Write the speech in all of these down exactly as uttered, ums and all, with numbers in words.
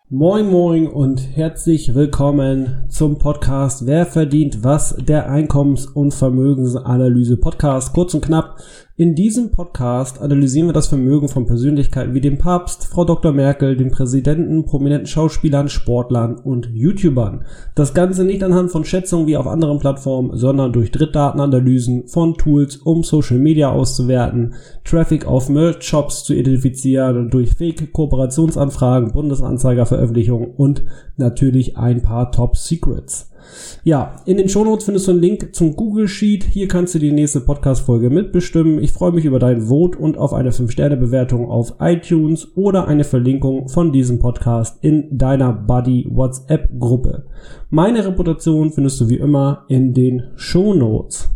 Moin Moin und herzlich willkommen zum Podcast Wer verdient was, der Einkommens- und Vermögensanalyse-Podcast. Kurz und knapp, in diesem Podcast analysieren wir das Vermögen von Persönlichkeiten wie dem Papst, Frau Doktor Merkel, dem Präsidenten, prominenten Schauspielern, Sportlern und YouTubern. Das Ganze nicht anhand von Schätzungen wie auf anderen Plattformen, sondern durch Drittdatenanalysen von Tools, um Social Media auszuwerten, Traffic auf Merch-Shops zu identifizieren, durch Fake-Kooperationsanfragen, Bundesanzeigerveröffentlichungen und natürlich ein paar Top-Secrets. Ja, in den Shownotes findest du einen Link zum Google Sheet. Hier kannst du die nächste Podcast-Folge mitbestimmen. Ich freue mich über dein Vote und auf eine fünf Sterne Bewertung auf iTunes oder eine Verlinkung von diesem Podcast in deiner Buddy-WhatsApp-Gruppe. Meine Reputation findest du wie immer in den Shownotes.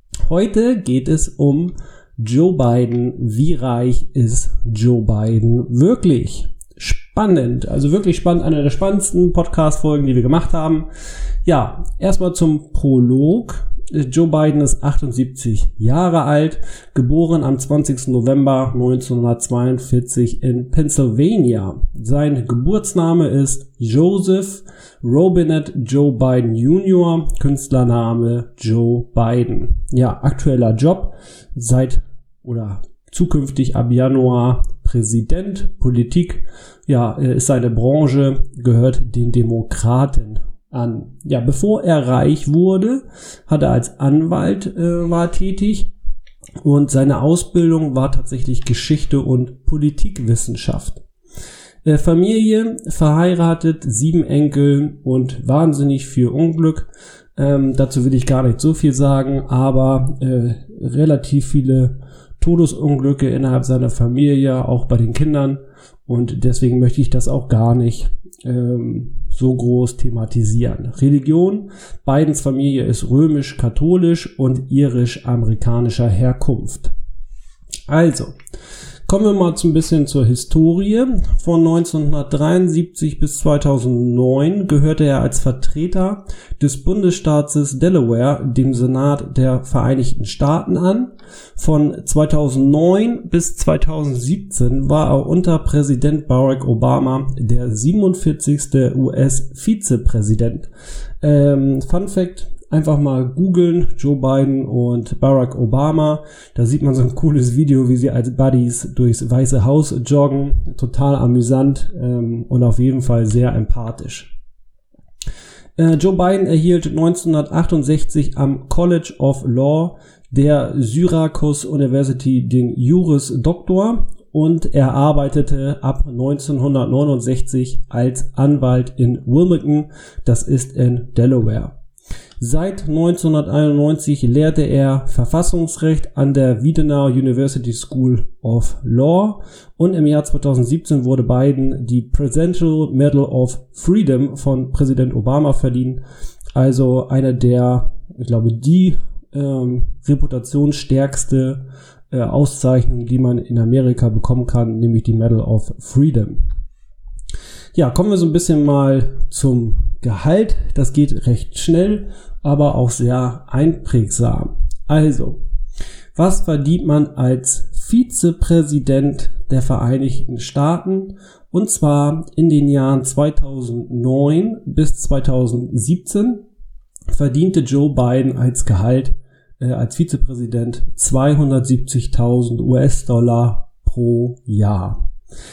Heute geht es um Joe Biden. Wie reich ist Joe Biden wirklich? Spannend, also wirklich spannend, eine der spannendsten Podcast-Folgen, die wir gemacht haben. Ja, erstmal zum Prolog. Joe Biden ist achtundsiebzig Jahre alt, geboren am zwanzigsten November neunzehnhundertzweiundvierzig in Pennsylvania. Sein Geburtsname ist Joseph Robinette Joe Biden Junior, Künstlername Joe Biden. Ja, aktueller Job seit oder zukünftig ab Januar Präsident, Politik, ja, ist seine Branche, gehört den Demokraten an. Ja, bevor er reich wurde, hat er als Anwalt äh, war tätig und seine Ausbildung war tatsächlich Geschichte und Politikwissenschaft. Äh, Familie, verheiratet, sieben Enkel und wahnsinnig viel Unglück. Ähm, dazu will ich gar nicht so viel sagen, aber äh, relativ viele Todesunglücke innerhalb seiner Familie, auch bei den Kindern, und deswegen möchte ich das auch gar nicht ähm, so groß thematisieren. Religion: Bidens Familie ist römisch-katholisch und irisch-amerikanischer Herkunft. Also, kommen wir mal so ein bisschen zur Historie. Von neunzehnhundertdreiundsiebzig bis zweitausendneun gehörte er als Vertreter des Bundesstaates Delaware dem Senat der Vereinigten Staaten an. Von zweitausendneun bis zweitausendsiebzehn war er unter Präsident Barack Obama der siebenundvierzigste U S-Vizepräsident. Ähm, Fun Fact: Einfach mal googeln, Joe Biden und Barack Obama. Da sieht man so ein cooles Video, wie sie als Buddies durchs Weiße Haus joggen. Total amüsant ähm, und auf jeden Fall sehr empathisch. Äh, Joe Biden erhielt neunzehnhundertachtundsechzig am College of Law der Syracuse University den Juris Doctor und er arbeitete ab neunzehnhundertneunundsechzig als Anwalt in Wilmington, das ist in Delaware. Seit neunzehnhunderteinundneunzig lehrte er Verfassungsrecht an der Widener University School of Law und im Jahr zweitausendsiebzehn wurde Biden die Presidential Medal of Freedom von Präsident Obama verliehen. Also eine der, ich glaube, die ähm, reputationsstärkste äh, Auszeichnung, die man in Amerika bekommen kann, nämlich die Medal of Freedom. Ja, kommen wir so ein bisschen mal zum Gehalt. Das geht recht schnell, aber auch sehr einprägsam. Also, was verdient man als Vizepräsident der Vereinigten Staaten? Und zwar in den Jahren zweitausendneun bis zweitausendsiebzehn verdiente Joe Biden als Gehalt äh, als Vizepräsident zweihundertsiebzigtausend U S-Dollar pro Jahr.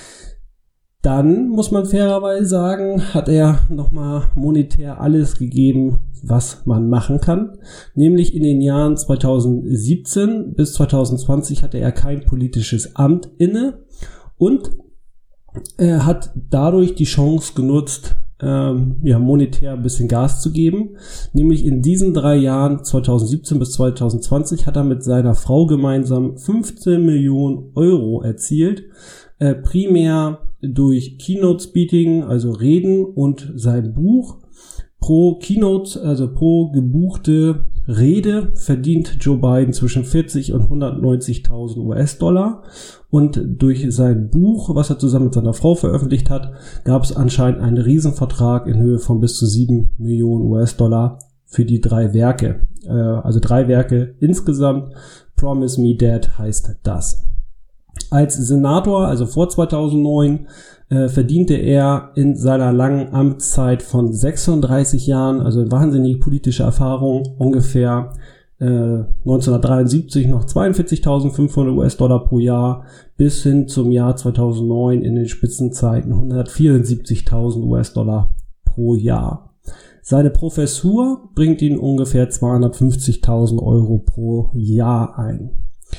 Dann muss man fairerweise sagen, hat er nochmal monetär alles gegeben, was man machen kann. Nämlich in den Jahren zweitausendsiebzehn bis zweitausendzwanzig hatte er kein politisches Amt inne und er hat dadurch die Chance genutzt, ähm, ja, monetär ein bisschen Gas zu geben. Nämlich in diesen drei Jahren, zweitausendsiebzehn bis zweitausendzwanzig, hat er mit seiner Frau gemeinsam fünfzehn Millionen Euro erzielt. Äh, primär durch Keynote-Speaking, also Reden, und sein Buch. Pro Keynote, also pro gebuchte Rede, verdient Joe Biden zwischen vierzig und hundertneunzigtausend U S-Dollar. Und durch sein Buch, was er zusammen mit seiner Frau veröffentlicht hat, gab es anscheinend einen Riesenvertrag in Höhe von bis zu sieben Millionen U S-Dollar für die drei Werke. Äh, also drei Werke insgesamt. Promise Me Dad heißt das. Als Senator, also vor zweitausendneun, äh, verdiente er in seiner langen Amtszeit von sechsunddreißig Jahren, also wahnsinnige politische Erfahrung, ungefähr äh, neunzehnhundertdreiundsiebzig noch zweiundvierzigtausendfünfhundert US-Dollar pro Jahr, bis hin zum Jahr zweitausendneun in den Spitzenzeiten hundertvierundsiebzigtausend US-Dollar pro Jahr. Seine Professur bringt ihn ungefähr zweihundertfünfzigtausend Euro pro Jahr ein.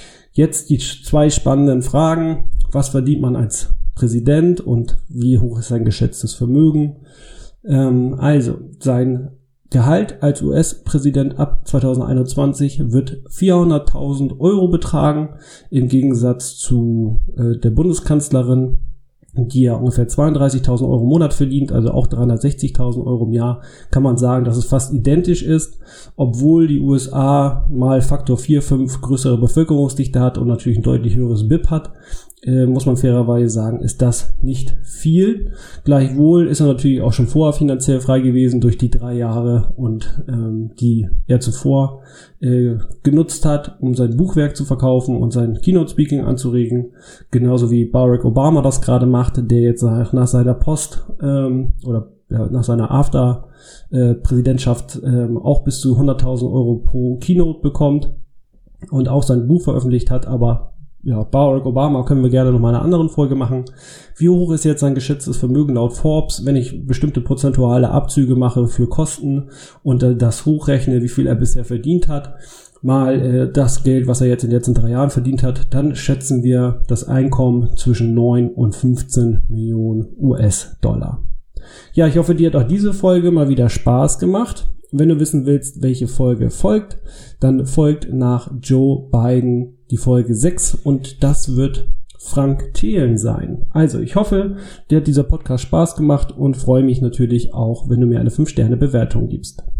Jetzt die zwei spannenden Fragen. Was verdient man als Präsident und wie hoch ist sein geschätztes Vermögen? Ähm, also, sein Gehalt als U S-Präsident ab zweitausendeinundzwanzig wird vierhunderttausend Euro betragen, im Gegensatz zu äh, der Bundeskanzlerin, die ja ungefähr zweiunddreißigtausend Euro im Monat verdient, also auch dreihundertsechzigtausend Euro im Jahr, kann man sagen, dass es fast identisch ist, obwohl die U S A mal Faktor vier, fünf größere Bevölkerungsdichte hat und natürlich ein deutlich höheres B I P hat, äh, muss man fairerweise sagen, ist das nicht viel. Gleichwohl ist er natürlich auch schon vorher finanziell frei gewesen durch die drei Jahre und ähm, die er zuvor äh, genutzt hat, um sein Buchwerk zu verkaufen und sein Keynote-Speaking anzuregen, genauso wie Barack Obama das gerade macht, der jetzt nach, nach seiner Post ähm, oder ja, nach seiner After-Präsidentschaft äh, ähm, auch bis zu hunderttausend Euro pro Keynote bekommt und auch sein Buch veröffentlicht hat, aber ja, Barack Obama können wir gerne noch mal in einer anderen Folge machen. Wie hoch ist jetzt sein geschätztes Vermögen laut Forbes, wenn ich bestimmte prozentuale Abzüge mache für Kosten und äh, das hochrechne, wie viel er bisher verdient hat, mal äh, das Geld, was er jetzt in den letzten drei Jahren verdient hat, dann schätzen wir das Einkommen zwischen neun und fünfzehn Millionen U S-Dollar. Ja, ich hoffe, dir hat auch diese Folge mal wieder Spaß gemacht. Wenn du wissen willst, welche Folge folgt, dann folgt nach Joe Biden die Folge sechs und das wird Frank Thelen sein. Also ich hoffe, dir hat dieser Podcast Spaß gemacht und freue mich natürlich auch, wenn du mir eine fünf Sterne Bewertung gibst.